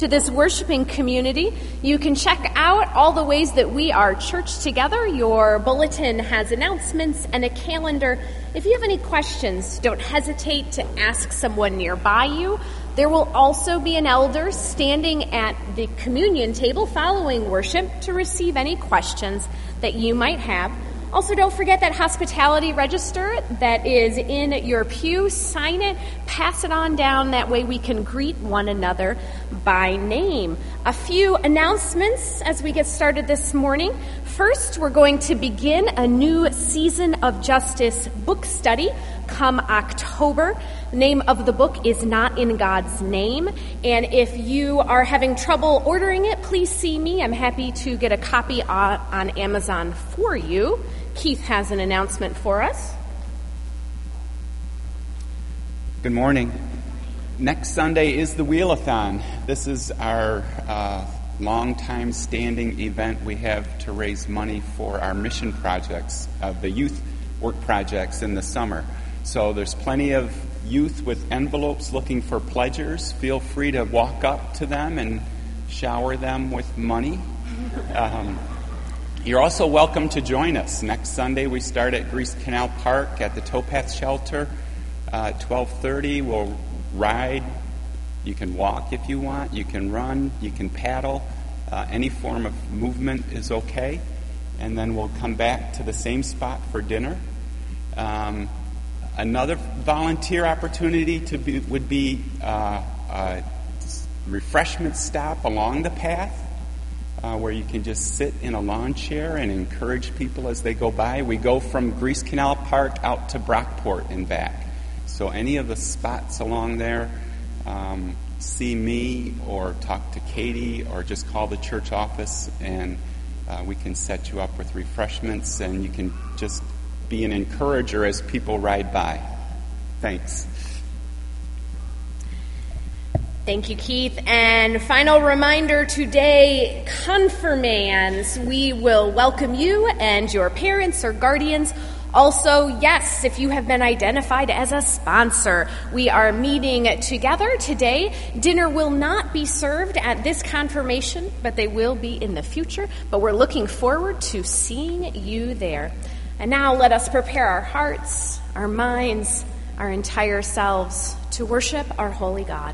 To this worshiping community, you can check out all the ways that we are church together. Your bulletin has announcements and a calendar. If you have any questions, don't hesitate to ask someone nearby you. There will also be an elder standing at the communion table following worship to receive any questions that you might have. Also, don't forget that hospitality register that is in your pew. Sign it, pass it on down. That way we can greet one another by name. A few announcements as we get started this morning. First, we're going to begin a new Season of Justice book study come October. The name of the book is Not in God's Name. And if you are having trouble ordering it, please see me. I'm happy to get a copy on Amazon for you. Keith has an announcement for us. Good morning. Next Sunday is the Wheel-a-thon. This is our long-time standing event we have to raise money for our mission projects, the youth work projects in the summer. So there's plenty of youth with envelopes looking for pledgers. Feel free to walk up to them and shower them with money. You're also welcome to join us. Next Sunday we start at Grease Canal Park at the Towpath Shelter. 12:30 we'll ride. You can walk if you want. You can run. You can paddle. Any form of movement is okay. And then we'll come back to the same spot for dinner. Another volunteer opportunity would be a refreshment stop along the path. Where you can just sit in a lawn chair and encourage people as they go by. We go from Grease Canal Park out to Brockport and back. So any of the spots along there, see me or talk to Katie or just call the church office and we can set you up with refreshments and you can just be an encourager as people ride by. Thanks. Thank you, Keith. And final reminder today, confirmands, we will welcome you and your parents or guardians. Also, yes, if you have been identified as a sponsor, we are meeting together today. Dinner will not be served at this confirmation, but they will be in the future. But we're looking forward to seeing you there. And now let us prepare our hearts, our minds, our entire selves to worship our holy God.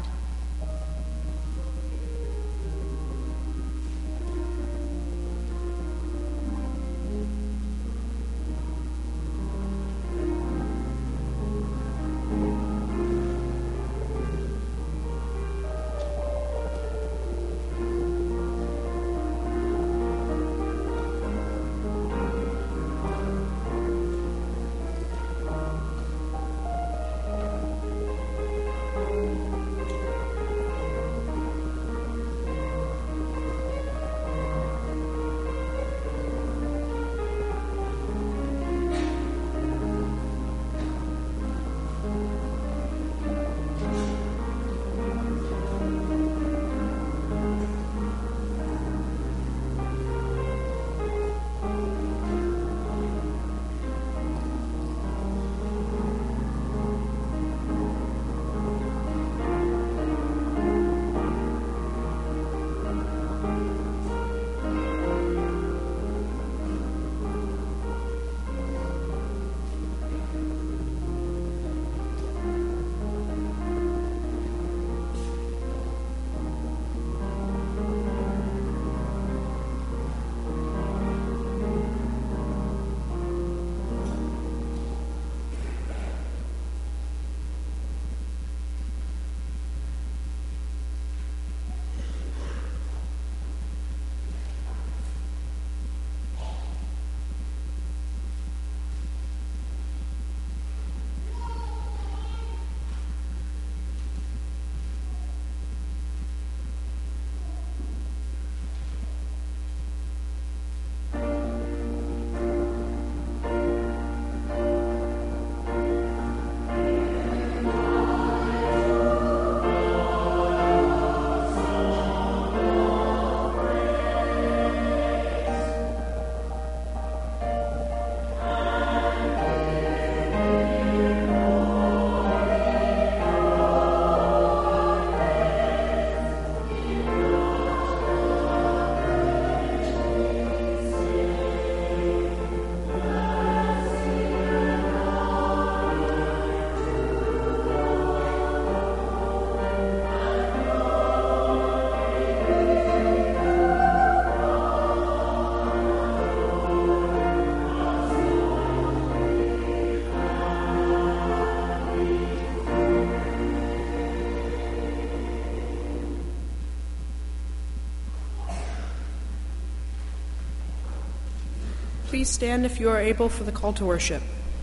please stand if you are able for the call to worship.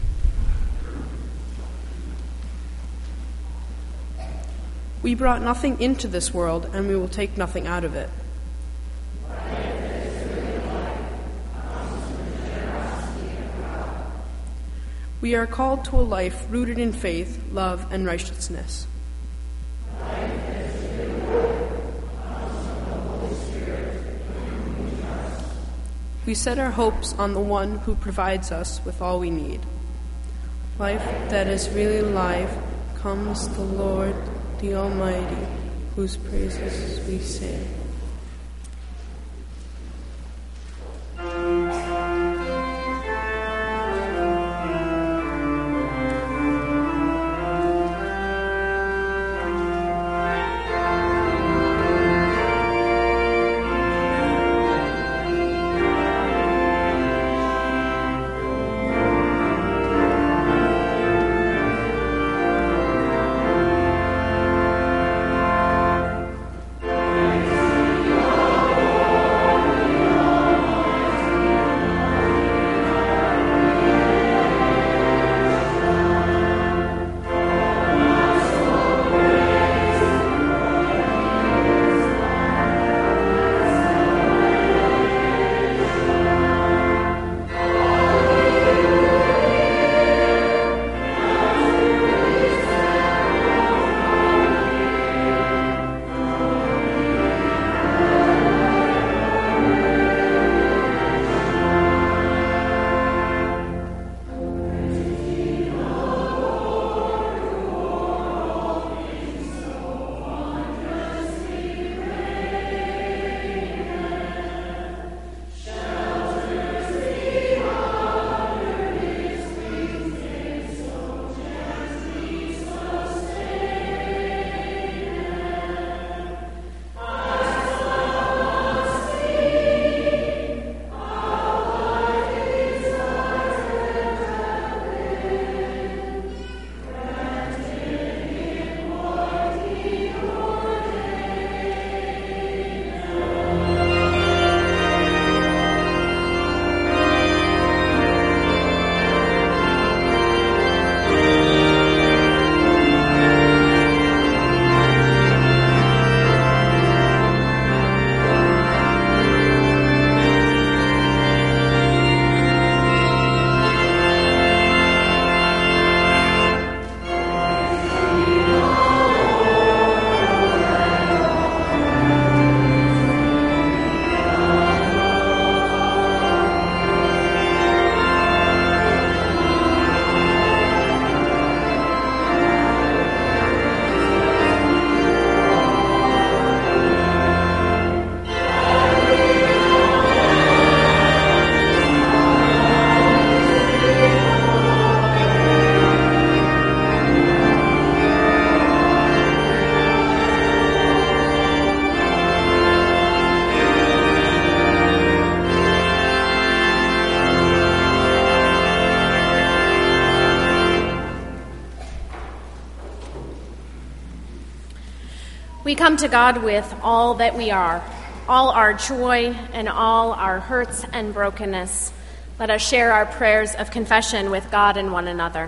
We brought nothing into this world, and we will take nothing out of it. We are called to a life rooted in faith, love, and righteousness. We set our hopes on the one who provides us with all we need. Life that is really life comes the Lord, the Almighty, whose praises we sing. We come to God with all that we are, all our joy and all our hurts and brokenness. Let us share our prayers of confession with God and one another.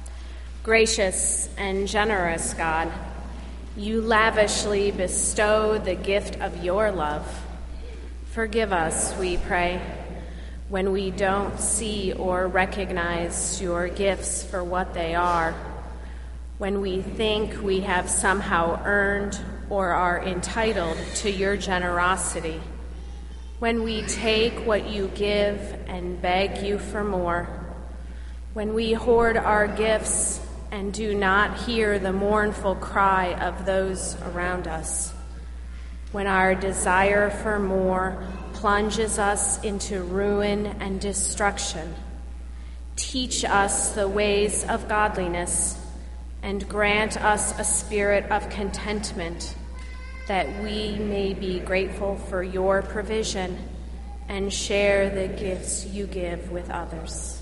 Gracious and generous God, you lavishly bestow the gift of your love. Forgive us, we pray, when we don't see or recognize your gifts for what they are, when we think we have somehow earned or are entitled to your generosity, when we take what you give and beg you for more, when we hoard our gifts and do not hear the mournful cry of those around us, when our desire for more plunges us into ruin and destruction. Teach us the ways of godliness and grant us a spirit of contentment, that we may be grateful for your provision and share the gifts you give with others.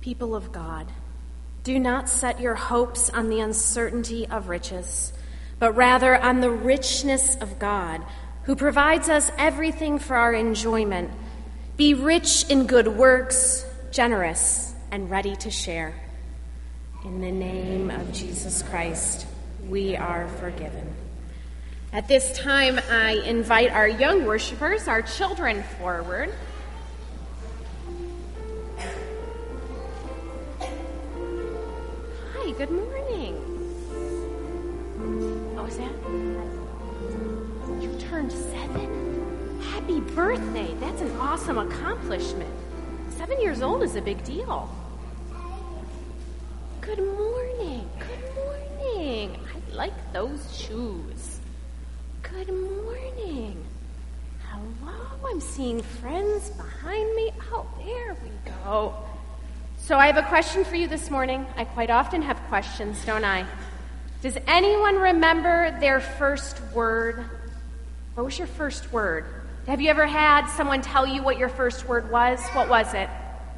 People of God, do not set your hopes on the uncertainty of riches, but rather on the richness of God, who provides us everything for our enjoyment. Be rich in good works, generous, and ready to share. In the name of Jesus Christ, we are forgiven. At this time, I invite our young worshipers, our children, forward. Hi, good morning. What was that? You turned 7? Happy birthday. That's an awesome accomplishment. 7 years old is a big deal. Good morning. Good morning. I like those shoes. Good morning. Hello. I'm seeing friends behind me. Oh, there we go. So I have a question for you this morning. I quite often have questions, don't I? Does anyone remember their first word? What was your first word? Have you ever had someone tell you what your first word was? What was it?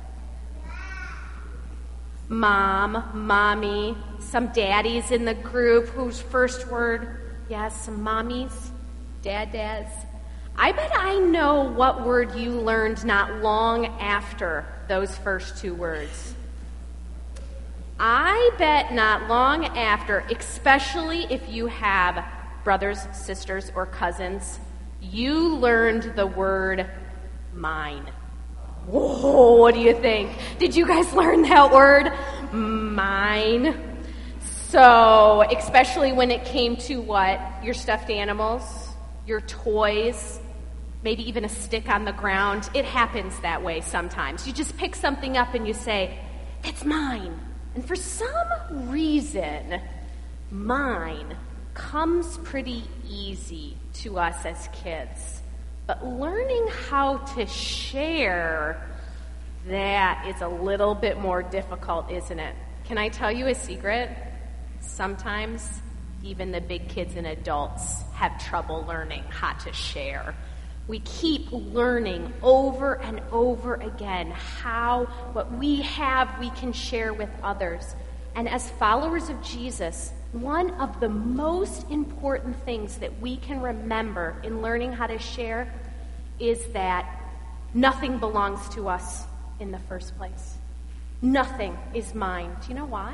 Mom, mommy, some daddies in the group whose first word, yes, some mommies, dads. I bet I know what word you learned not long after those first two words. I bet not long after, especially if you have brothers, sisters, or cousins, you learned the word mine. Whoa, what do you think? Did you guys learn that word? Mine. So, especially when it came to what? Your stuffed animals, your toys, maybe even a stick on the ground. It happens that way sometimes. You just pick something up and you say, that's mine. And for some reason, mine comes pretty easy to us as kids. But learning how to share, that is a little bit more difficult, isn't it? Can I tell you a secret? Sometimes even the big kids and adults have trouble learning how to share. We keep learning over and over again how what we have we can share with others. And as followers of Jesus, one of the most important things that we can remember in learning how to share is that nothing belongs to us in the first place. Nothing is mine. Do you know why?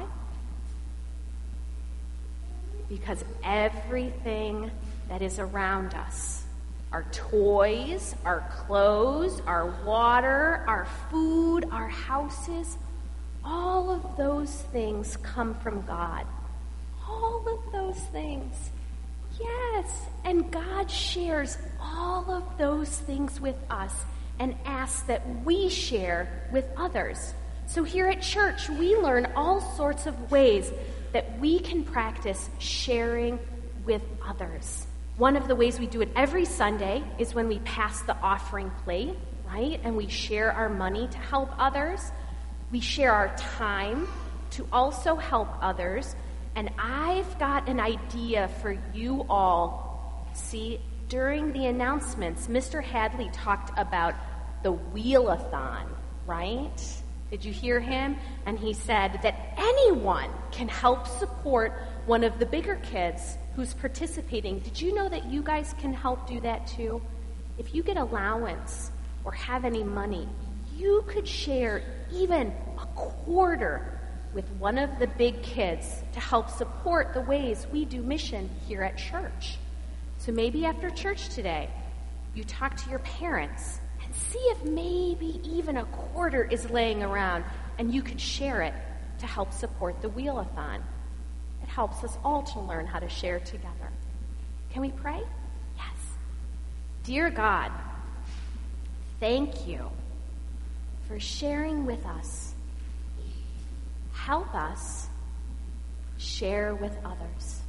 Because everything that is around us, our toys, our clothes, our water, our food, our houses, all of those things come from God. All of those things. Yes, and God shares all of those things with us and asks that we share with others. So here at church, we learn all sorts of ways that we can practice sharing with others. One of the ways we do it every Sunday is when we pass the offering plate, right? And we share our money to help others. We share our time to also help others. And I've got an idea for you all. See, during the announcements, Mr. Hadley talked about the Wheel-a-thon, right? Did you hear him? And he said that anyone can help support one of the bigger kids who's participating. Did you know that you guys can help do that too? If you get allowance or have any money, you could share even a quarter with one of the big kids to help support the ways we do mission here at church. So maybe after church today, you talk to your parents and see if maybe even a quarter is laying around and you could share it to help support the Wheel-a-thon. It helps us all to learn how to share together. Can we pray? Yes. Dear God, thank you for sharing with us. Help us share with others.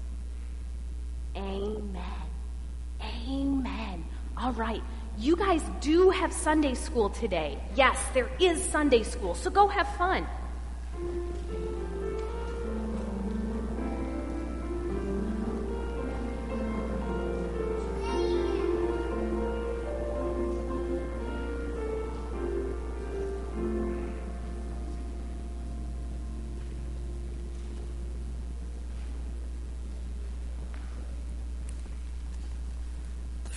Amen. Amen. All right. You guys do have Sunday school today. Yes, there is Sunday school. So go have fun.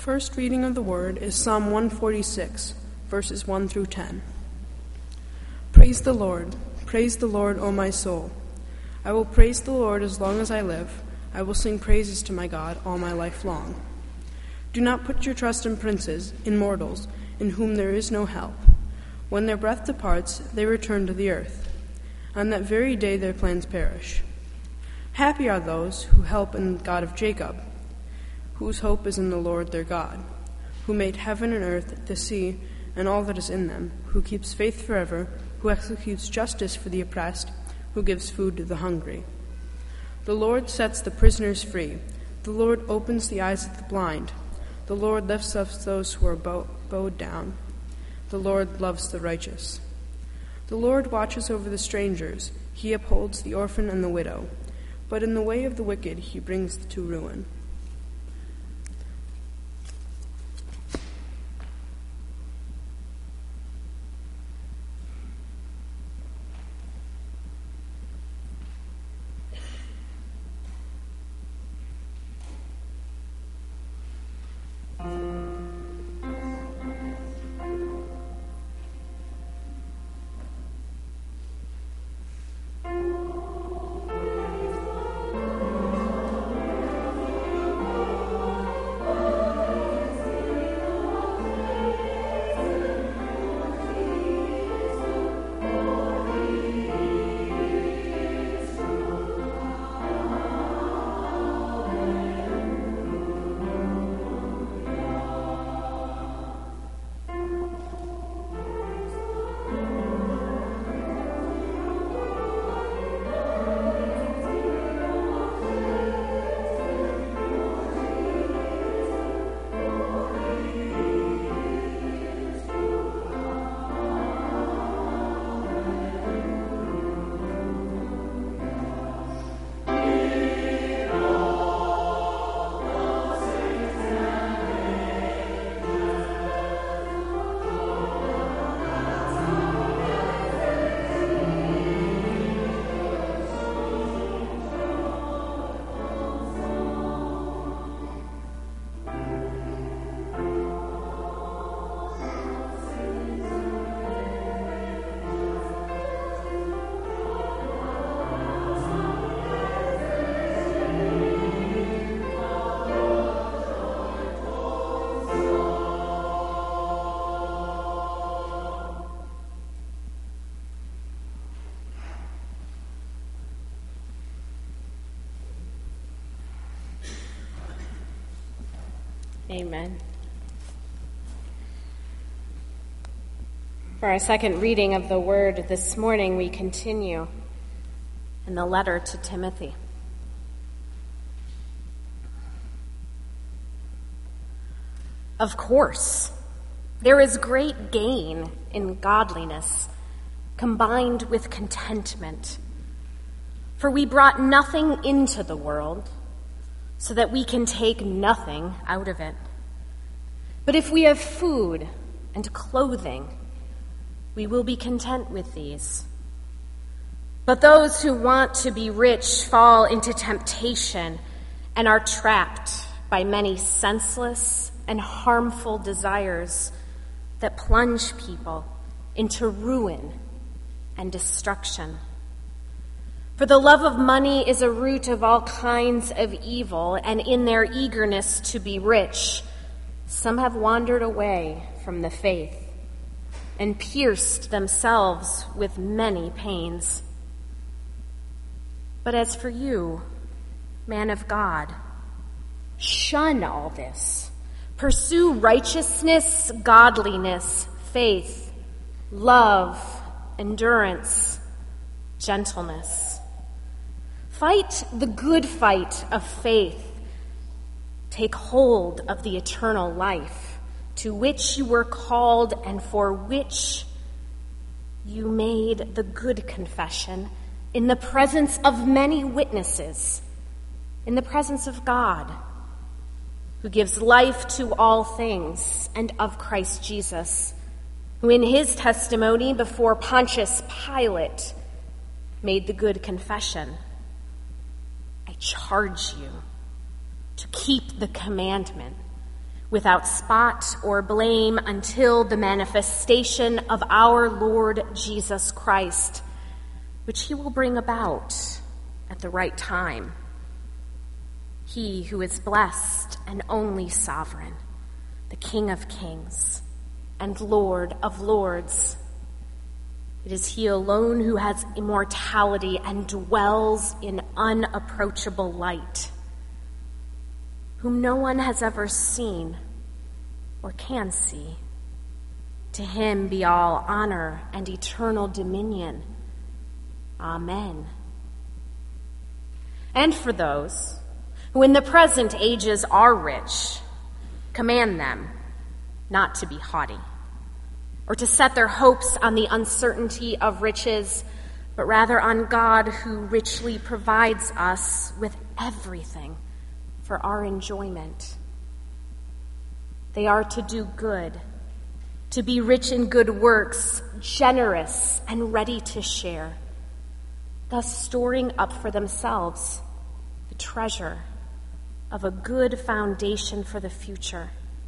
First reading of the Word is Psalm 146, verses 1 through 10. Praise the Lord, O my soul. I will praise the Lord as long as I live. I will sing praises to my God all my life long. Do not put your trust in princes, in mortals, in whom there is no help. When their breath departs, they return to the earth. On that very day their plans perish. Happy are those who help in the God of Jacob, whose hope is in the Lord their God, who made heaven and earth, the sea, and all that is in them, who keeps faith forever, who executes justice for the oppressed, who gives food to the hungry. The Lord sets the prisoners free. The Lord opens the eyes of the blind. The Lord lifts up those who are bowed down. The Lord loves the righteous. The Lord watches over the strangers. He upholds the orphan and the widow. But in the way of the wicked he brings to ruin. Amen. For our second reading of the Word this morning, we continue in the letter to Timothy. Of course, there is great gain in godliness combined with contentment. For we brought nothing into the world, so that we can take nothing out of it. But if we have food and clothing, we will be content with these. But those who want to be rich fall into temptation and are trapped by many senseless and harmful desires that plunge people into ruin and destruction. For the love of money is a root of all kinds of evil, and in their eagerness to be rich, some have wandered away from the faith and pierced themselves with many pains. But as for you, man of God, shun all this. Pursue righteousness, godliness, faith, love, endurance, gentleness. Fight the good fight of faith. Take hold of the eternal life to which you were called and for which you made the good confession in the presence of many witnesses, in the presence of God, who gives life to all things, and of Christ Jesus, who in his testimony before Pontius Pilate made the good confession. I charge you to keep the commandment without spot or blame until the manifestation of our Lord Jesus Christ, which he will bring about at the right time. He who is blessed and only sovereign, the King of kings and Lord of lords. It is he alone who has immortality and dwells in unapproachable light, whom no one has ever seen or can see. To him be all honor and eternal dominion. Amen. And for those who in the present ages are rich, command them not to be haughty, or to set their hopes on the uncertainty of riches, but rather on God who richly provides us with everything for our enjoyment. They are to do good, to be rich in good works, generous and ready to share, thus storing up for themselves the treasure of a good foundation for the future,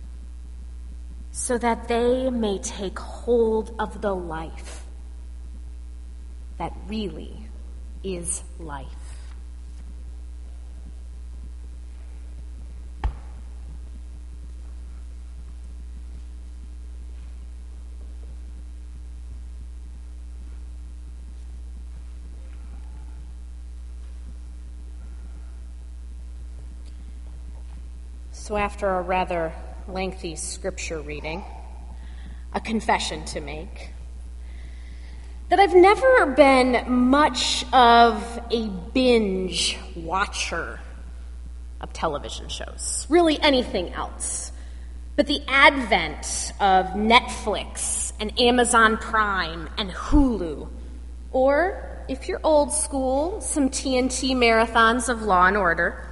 so that they may take hold of the life that really is life. So after a rather lengthy scripture reading, a confession to make, that I've never been much of a binge watcher of television shows, really anything else. But the advent of Netflix and Amazon Prime and Hulu, or if you're old school, some TNT marathons of Law and Order,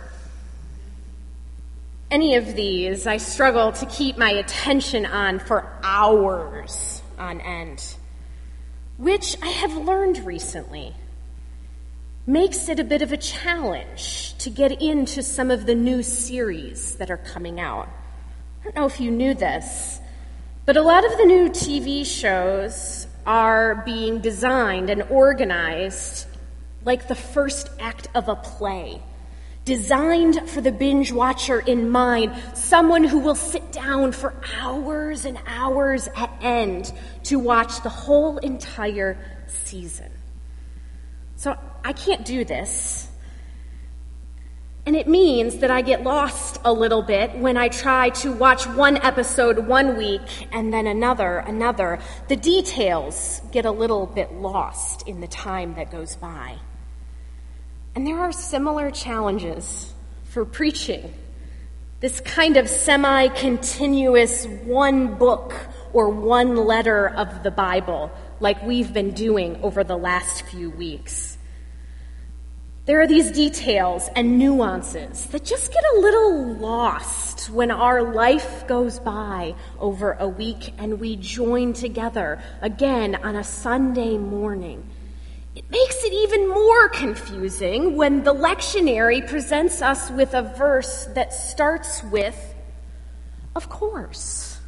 any of these I struggle to keep my attention on for hours on end, which I have learned recently makes it a bit of a challenge to get into some of the new series that are coming out. I don't know if you knew this, but a lot of the new TV shows are being designed and organized like the first act of a play, designed for the binge watcher in mind, someone who will sit down for hours and hours at end to watch the whole entire season. So I can't do this. And it means that I get lost a little bit when I try to watch one episode one week and then another. The details get a little bit lost in the time that goes by. And there are similar challenges for preaching, this kind of semi-continuous one book or one letter of the Bible like we've been doing over the last few weeks. There are these details and nuances that just get a little lost when our life goes by over a week and we join together again on a Sunday morning. It makes it even more confusing when the lectionary presents us with a verse that starts with, "Of course."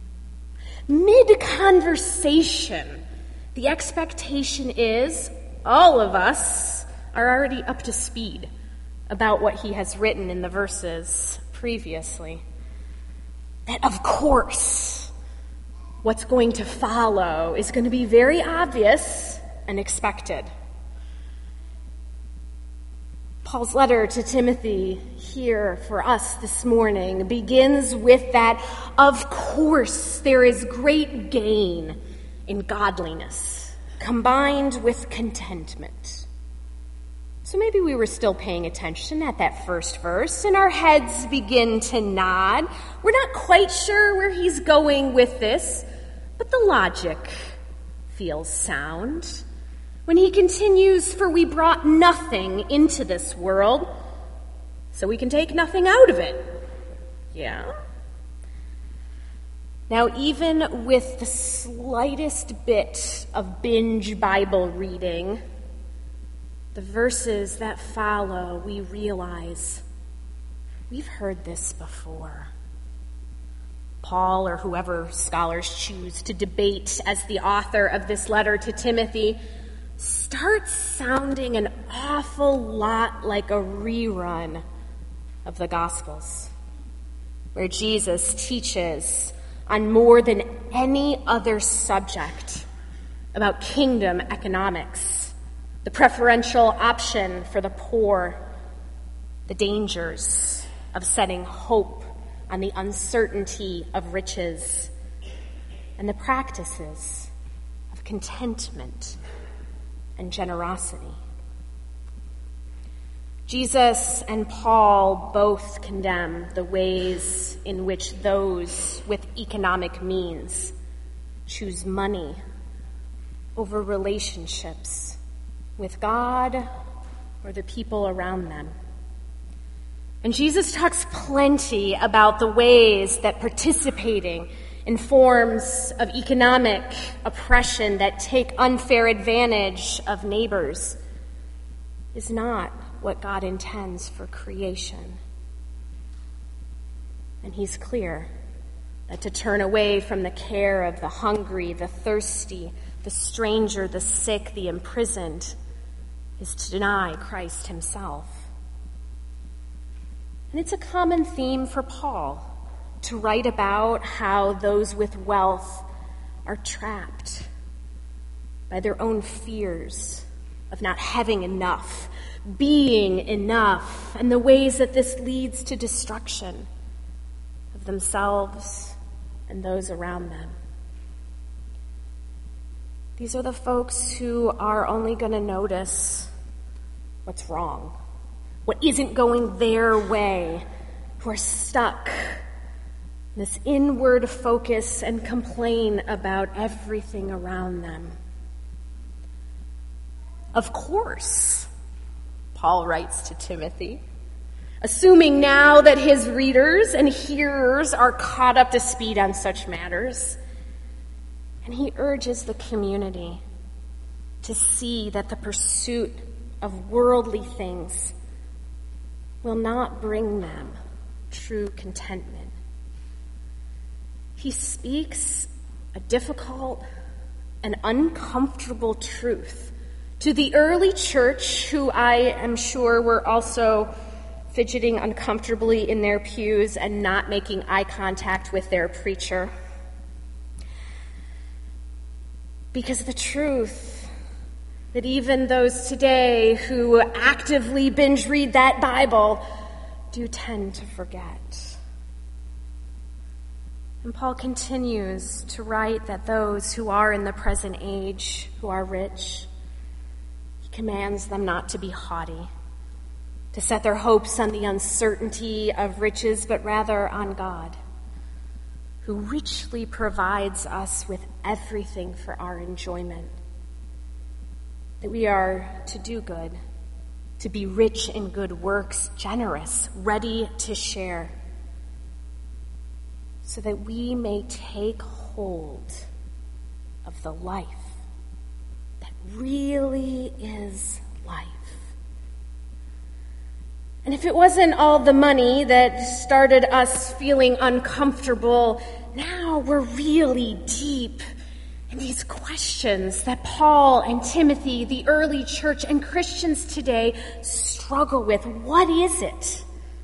Mid-conversation, the expectation is all of us are already up to speed about what he has written in the verses previously. That, of course, what's going to follow is going to be very obvious and expected. Paul's letter to Timothy here for us this morning begins with that, of course, there is great gain in godliness, combined with contentment. So maybe we were still paying attention at that first verse, and our heads begin to nod. We're not quite sure where he's going with this, but the logic feels sound. When he continues, "For we brought nothing into this world, so we can take nothing out of it." Yeah. Now, even with the slightest bit of binge Bible reading, the verses that follow, we realize we've heard this before. Paul, or whoever scholars choose to debate as the author of this letter to Timothy, starts sounding an awful lot like a rerun of the Gospels, where Jesus teaches on more than any other subject about kingdom economics, the preferential option for the poor, the dangers of setting hope on the uncertainty of riches, and the practices of contentment and generosity. Jesus and Paul both condemn the ways in which those with economic means choose money over relationships with God or the people around them. And Jesus talks plenty about the ways that participating in forms of economic oppression that take unfair advantage of neighbors is not what God intends for creation. And he's clear that to turn away from the care of the hungry, the thirsty, the stranger, the sick, the imprisoned, is to deny Christ himself. And it's a common theme for Paul to write about how those with wealth are trapped by their own fears of not having enough, being enough, and the ways that this leads to destruction of themselves and those around them. These are the folks who are only going to notice what's wrong, what isn't going their way, who are stuck in this inward focus and complain about everything around them. Of course, Paul writes to Timothy, assuming now that his readers and hearers are caught up to speed on such matters, and he urges the community to see that the pursuit of worldly things will not bring them true contentment. He speaks a difficult and uncomfortable truth to the early church, who I am sure were also fidgeting uncomfortably in their pews and not making eye contact with their preacher. Because the truth that even those today who actively binge read that Bible do tend to forget. And Paul continues to write that those who are in the present age, who are rich, he commands them not to be haughty, to set their hopes on the uncertainty of riches, but rather on God, who richly provides us with everything for our enjoyment. That we are to do good, to be rich in good works, generous, ready to share, so that we may take hold of the life that really is life. And if it wasn't all the money that started us feeling uncomfortable, now we're really deep in these questions that Paul and Timothy, the early church, and Christians today struggle with. What is it?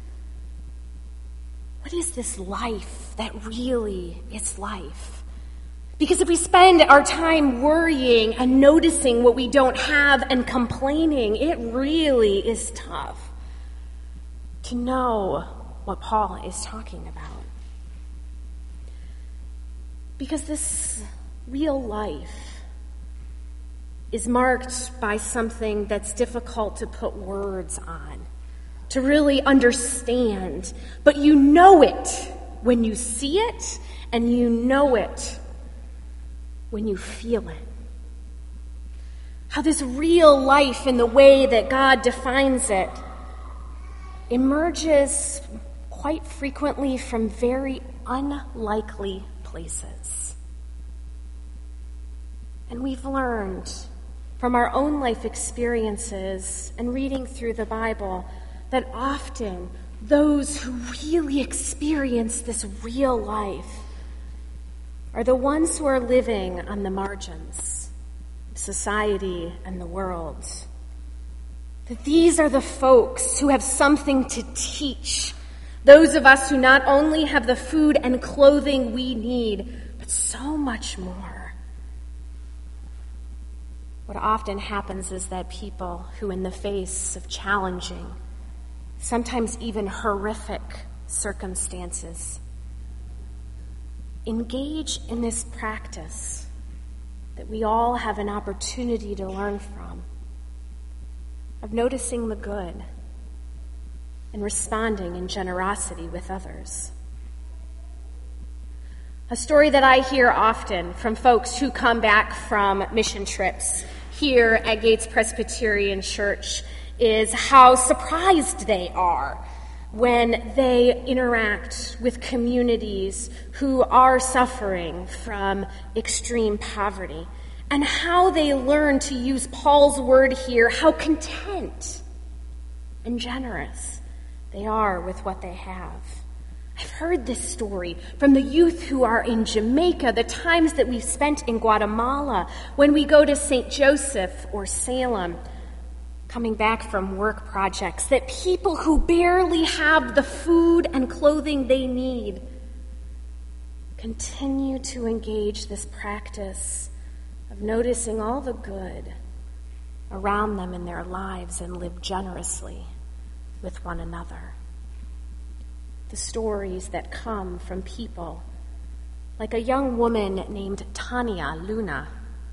What is this life that really is life? Because if we spend our time worrying and noticing what we don't have and complaining, it really is tough to know what Paul is talking about. Because this real life is marked by something that's difficult to put words on, to really understand. But you know it when you see it, and you know it when you feel it. How this real life, in the way that God defines it, emerges quite frequently from very unlikely places. And we've learned from our own life experiences and reading through the Bible that often those who really experience this real life are the ones who are living on the margins of society and the world. That these are the folks who have something to teach those of us who not only have the food and clothing we need, but so much more. What often happens is that people who, in the face of challenging, sometimes even horrific circumstances, engage in this practice that we all have an opportunity to learn from, of noticing the good and responding in generosity with others. A story that I hear often from folks who come back from mission trips here at Gates Presbyterian Church is how surprised they are when they interact with communities who are suffering from extreme poverty, and how they learn to use Paul's word here, how content and generous they are with what they have. I've heard this story from the youth who are in Jamaica, the times that we've spent in Guatemala, when we go to St. Joseph or Salem, coming back from work projects, that people who barely have the food and clothing they need continue to engage this practice of noticing all the good around them in their lives and live generously with one another. The stories that come from people like a young woman named Tanya Luna.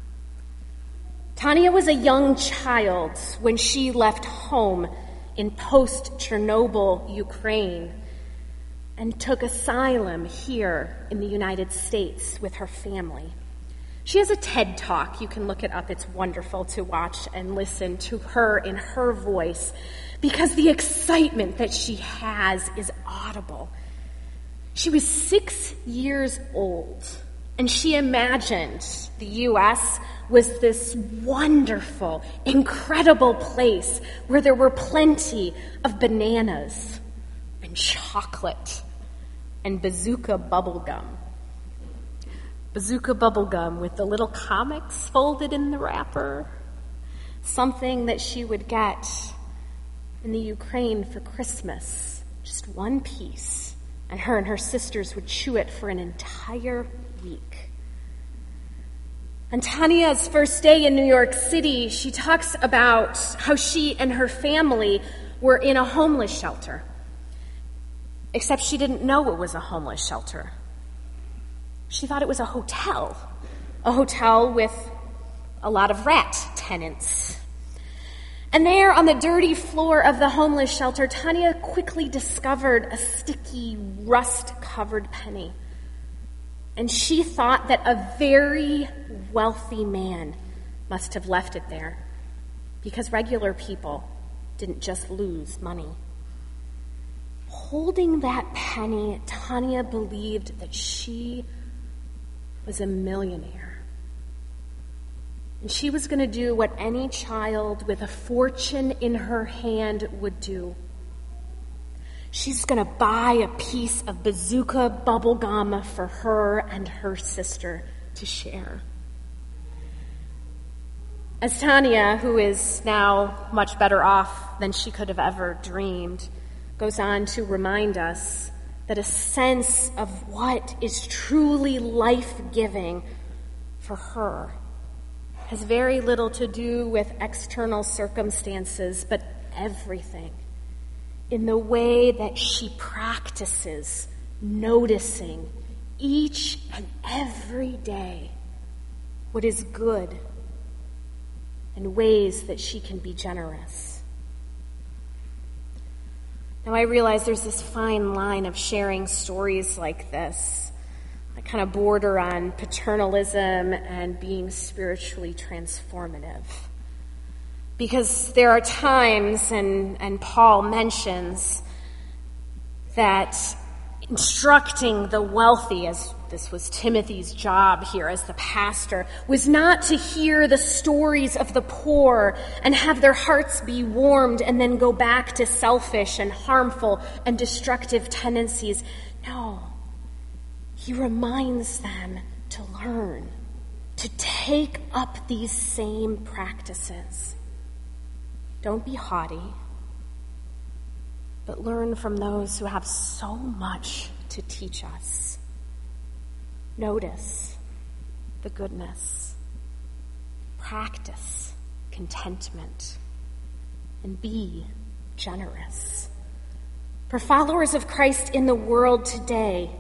Tanya was a young child when she left home in post-Chernobyl Ukraine and took asylum here in the United States with her family. She has a TED Talk. You can look it up. It's wonderful to watch and listen to her in her voice because the excitement that she has is audible. She was 6 years old, and she imagined the U.S. was this wonderful, incredible place where there were plenty of bananas and chocolate and Bazooka bubblegum. Bazooka bubblegum with the little comics folded in the wrapper. Something that she would get in the Ukraine for Christmas. Just one piece. And her sisters would chew it for an entire week. On Tanya's first day in New York City, she talks about how she and her family were in a homeless shelter. Except she didn't know it was a homeless shelter. She thought it was a hotel with a lot of rat tenants. And there on the dirty floor of the homeless shelter, Tanya quickly discovered a sticky, rust-covered penny. And she thought that a very wealthy man must have left it there, because regular people didn't just lose money. Holding that penny, Tanya believed that she was a millionaire. And she was going to do what any child with a fortune in her hand would do. She's going to buy a piece of Bazooka bubblegum for her and her sister to share. As Tanya, who is now much better off than she could have ever dreamed, goes on to remind us that a sense of what is truly life-giving for her has very little to do with external circumstances, but everything in the way that she practices noticing each and every day what is good and ways that she can be generous. Now, I realize there's this fine line of sharing stories like this that kind of border on paternalism and being spiritually transformative. Because there are times, and Paul mentions, that instructing the wealthy, as this was Timothy's job here as the pastor, was not to hear the stories of the poor and have their hearts be warmed and then go back to selfish and harmful and destructive tendencies. No, he reminds them to learn, to take up these same practices. Don't be haughty, but learn from those who have so much to teach us. Notice the goodness, practice contentment, and be generous. For followers of Christ in the world today,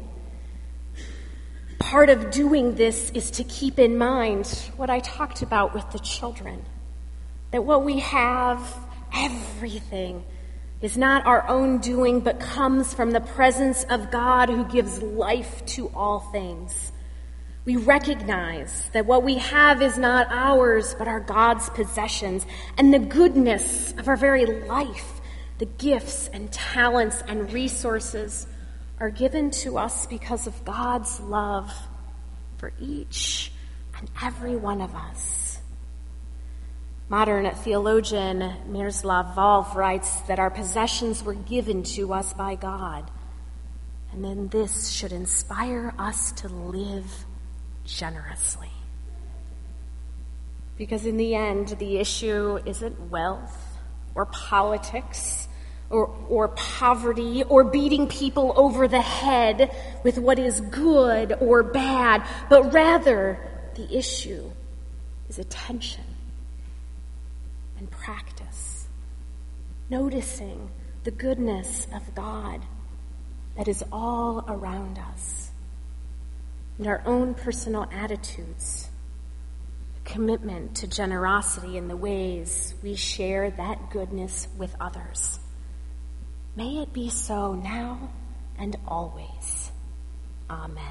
part of doing this is to keep in mind what I talked about with the children, that what we have, everything, is not our own doing, but comes from the presence of God who gives life to all things. We recognize that what we have is not ours, but our God's possessions, and the goodness of our very life, the gifts and talents and resources are given to us because of God's love for each and every one of us. Modern theologian Miroslav Volf writes that our possessions were given to us by God, and then this should inspire us to live generously. Because in the end, the issue isn't wealth or politics or poverty or beating people over the head with what is good or bad, but rather the issue is attention and practice, noticing the goodness of God that is all around us, and our own personal attitudes, commitment to generosity in the ways we share that goodness with others. May it be so now and always. Amen.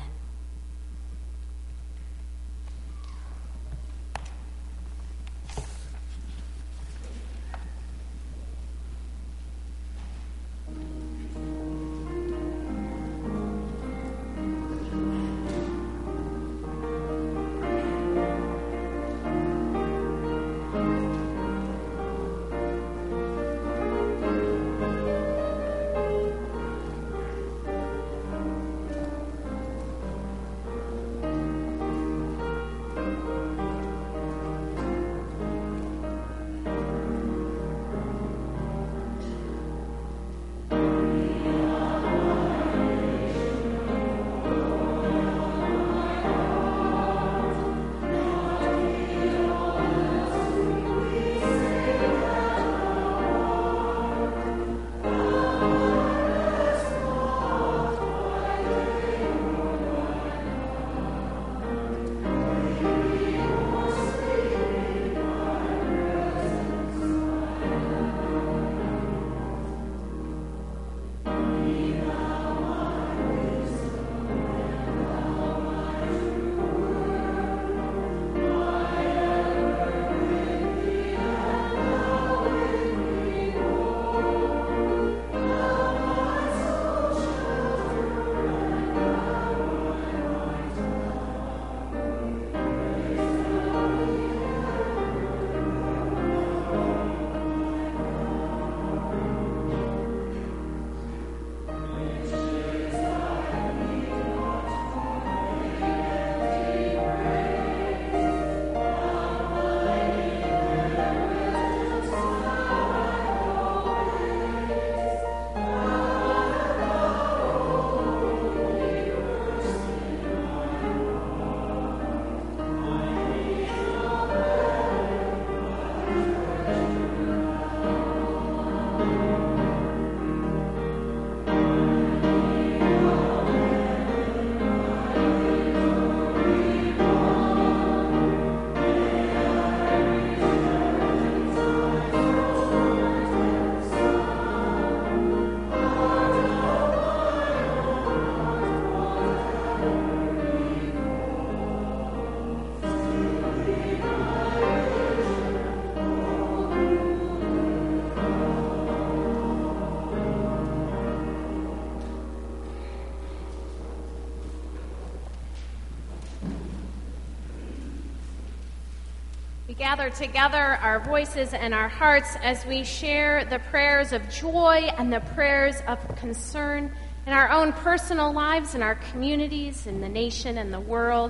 Gather together our voices and our hearts as we share the prayers of joy and the prayers of concern in our own personal lives, in our communities, in the nation and the world.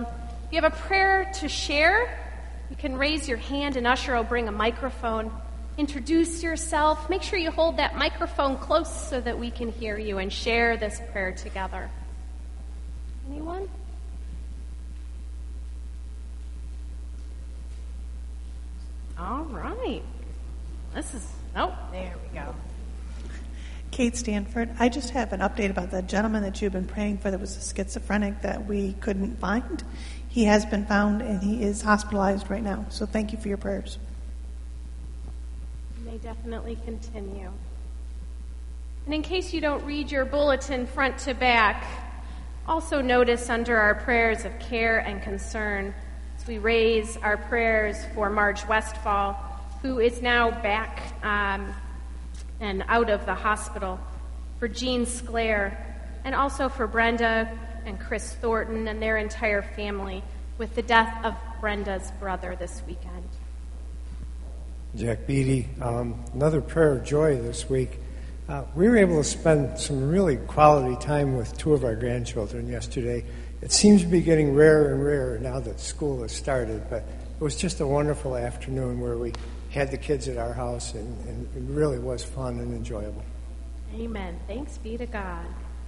If you have a prayer to share, you can raise your hand and Usher will bring a microphone. Introduce yourself. Make sure you hold that microphone close so that we can hear you and share this prayer together. Anyone? All right. There we go. Kate Stanford. I just have an update about the gentleman that you've been praying for that was a schizophrenic that we couldn't find. He has been found and he is hospitalized right now. So thank you for your prayers. You may definitely continue. And in case you don't read your bulletin front to back, also notice under our prayers of care and concern, as we raise our prayers for Marge Westfall, who is now back and out of the hospital, for Jean Sclair, and also for Brenda and Chris Thornton and their entire family with the death of Brenda's brother this weekend. Jack Beatty, another prayer of joy this week. We were able to spend some really quality time with two of our grandchildren yesterday. It seems to be getting rarer and rarer now that school has started, but it was just a wonderful afternoon where we had the kids at our house, and it really was fun and enjoyable. Amen. Thanks be to God.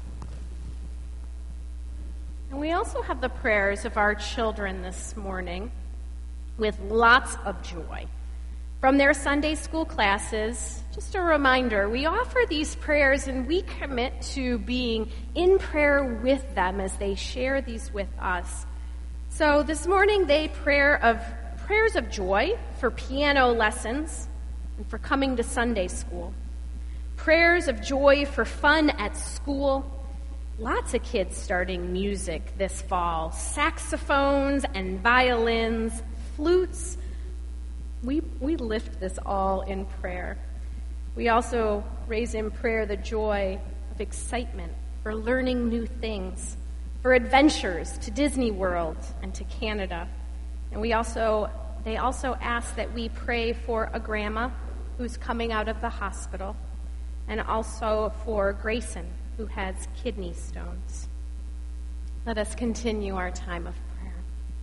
And we also have the prayers of our children this morning with lots of joy. From their Sunday school classes, just a reminder, we offer these prayers and we commit to being in prayer with them as they share these with us. So this morning they prayers of joy for piano lessons and for coming to Sunday school. Prayers of joy for fun at school. Lots of kids starting music this fall. Saxophones and violins, flutes. We lift this all in prayer. We also raise in prayer the joy of excitement for learning new things, for adventures to Disney World and to Canada. And they also ask that we pray for a grandma who's coming out of the hospital, and also for Grayson, who has kidney stones. Let us continue our time of prayer.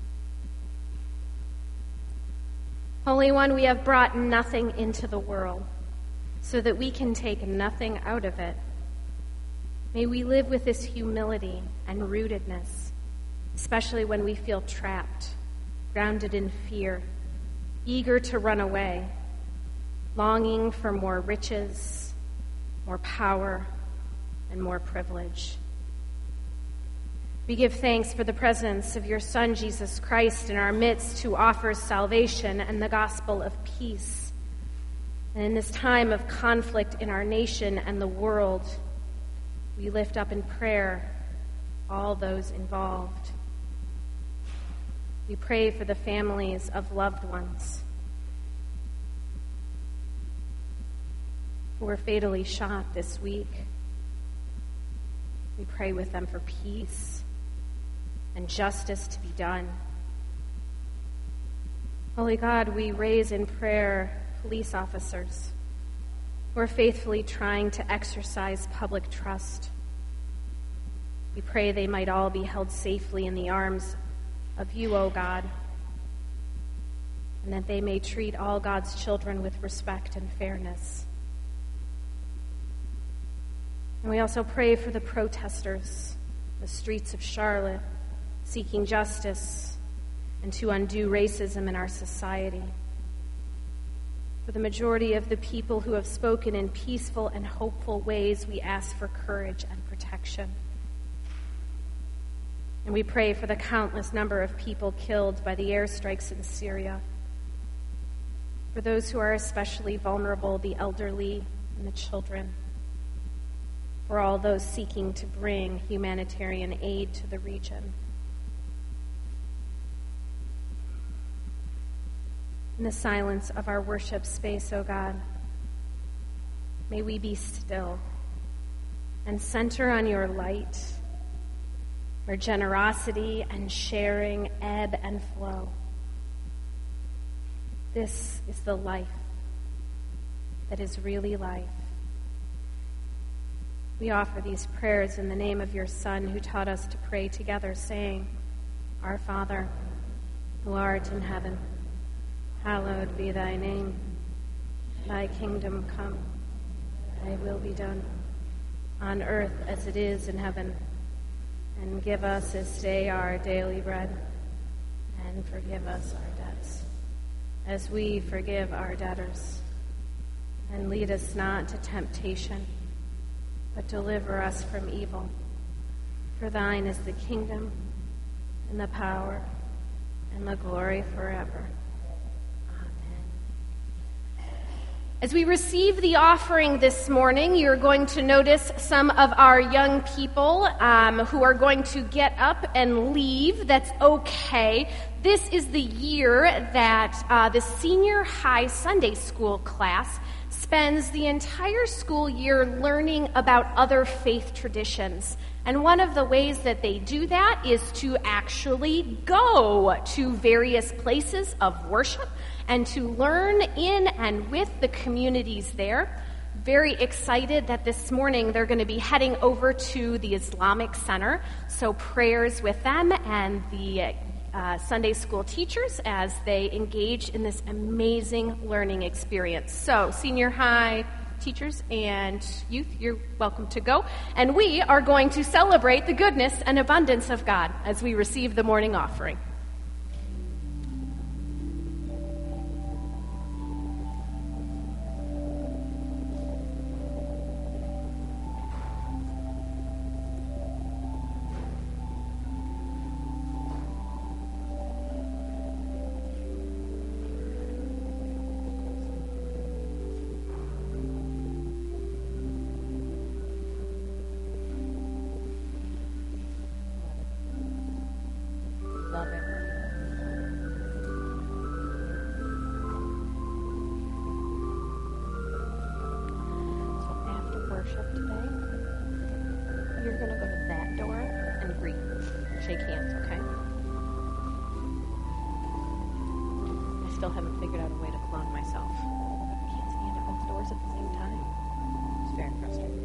Holy One, we have brought nothing into the world so that we can take nothing out of it. May we live with this humility and rootedness, especially when we feel trapped, grounded in fear, eager to run away, longing for more riches, more power, and more privilege. We give thanks for the presence of your Son, Jesus Christ, in our midst, who offers salvation and the gospel of peace. And in this time of conflict in our nation and the world, we lift up in prayer all those involved. We pray for the families of loved ones who were fatally shot this week. We pray with them for peace and justice to be done. Holy God, we raise in prayer police officers who are faithfully trying to exercise public trust. We pray they might all be held safely in the arms of you, O God, and that they may treat all God's children with respect and fairness. And we also pray for the protesters, the streets of Charlotte, seeking justice and to undo racism in our society. For the majority of the people who have spoken in peaceful and hopeful ways, we ask for courage and protection. And we pray for the countless number of people killed by the airstrikes in Syria. For those who are especially vulnerable, the elderly and the children. For all those seeking to bring humanitarian aid to the region. In the silence of our worship space, O God, may we be still and center on your light, where generosity and sharing ebb and flow. This is the life that is really life. We offer these prayers in the name of your Son, who taught us to pray together, saying, Our Father, who art in heaven, hallowed be thy name. Thy kingdom come, thy will be done, on earth as it is in heaven. And give us this day our daily bread, and forgive us our debts, as we forgive our debtors. And lead us not to temptation, but deliver us from evil. For thine is the kingdom, and the power, and the glory forever. Amen. As we receive the offering this morning, you're going to notice some of our young people who are going to get up and leave. That's okay. This is the year that the senior high Sunday school class spends the entire school year learning about other faith traditions. And one of the ways that they do that is to actually go to various places of worship and to learn in and with the communities there. Very excited that this morning they're going to be heading over to the Islamic Center. So prayers with them and the Sunday school teachers as they engage in this amazing learning experience. So senior high teachers and youth, you're welcome to go. And we are going to celebrate the goodness and abundance of God as we receive the morning offering. Love it. So after worship today, you're going to go to that door and greet, shake hands, okay? I still haven't figured out a way to clone myself. I can't stand at both doors at the same time. It's very frustrating.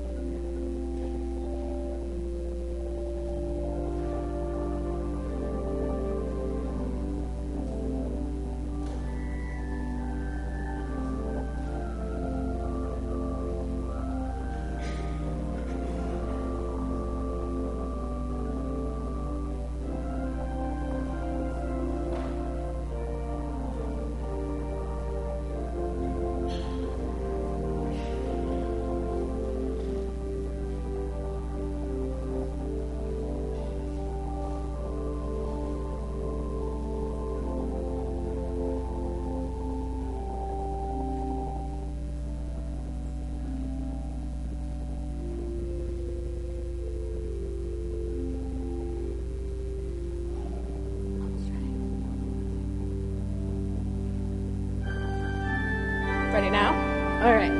Ready now? All right.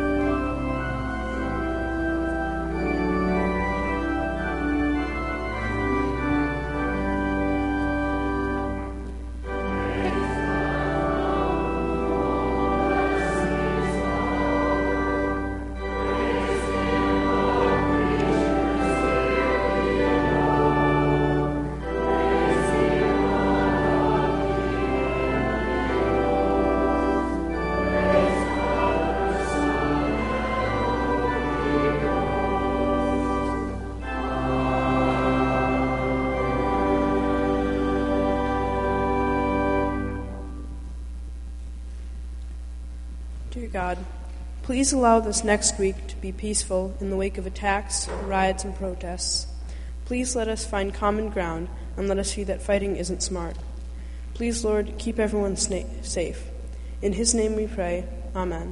Dear God, please allow this next week to be peaceful in the wake of attacks, riots, and protests. Please let us find common ground and let us see that fighting isn't smart. Please, Lord, keep everyone safe. In His name we pray. Amen.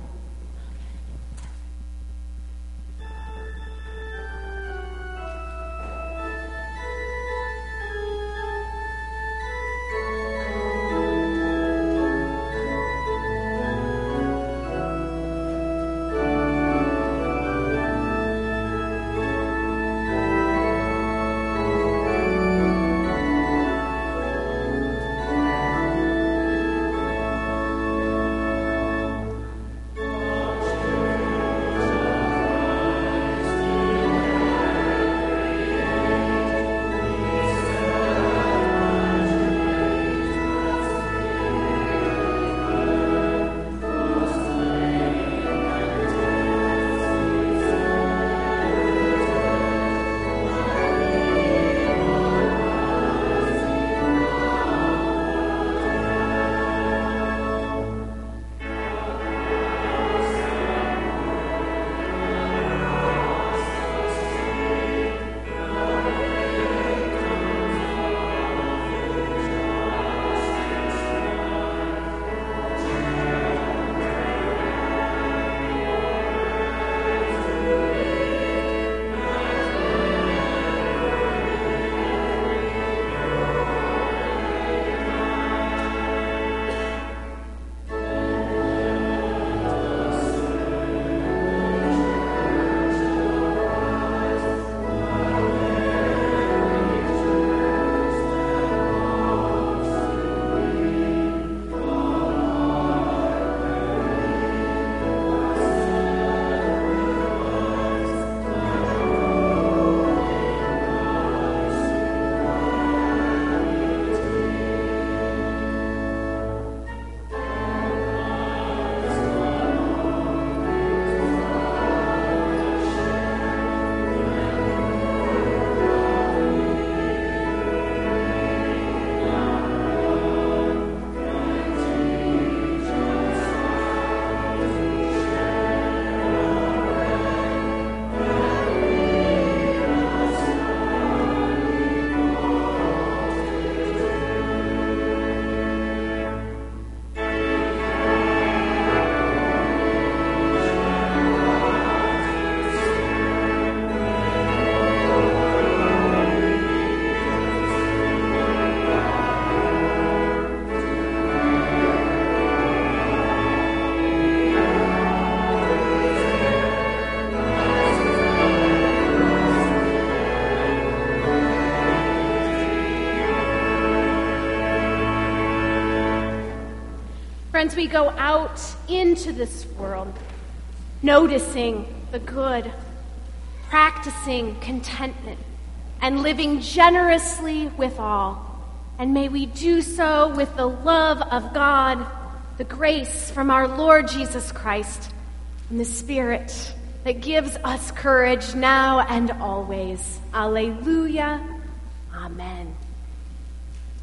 Friends, we go out into this world noticing the good, practicing contentment, and living generously with all. And may we do so with the love of God, the grace from our Lord Jesus Christ, and the Spirit that gives us courage now and always. Alleluia. Amen.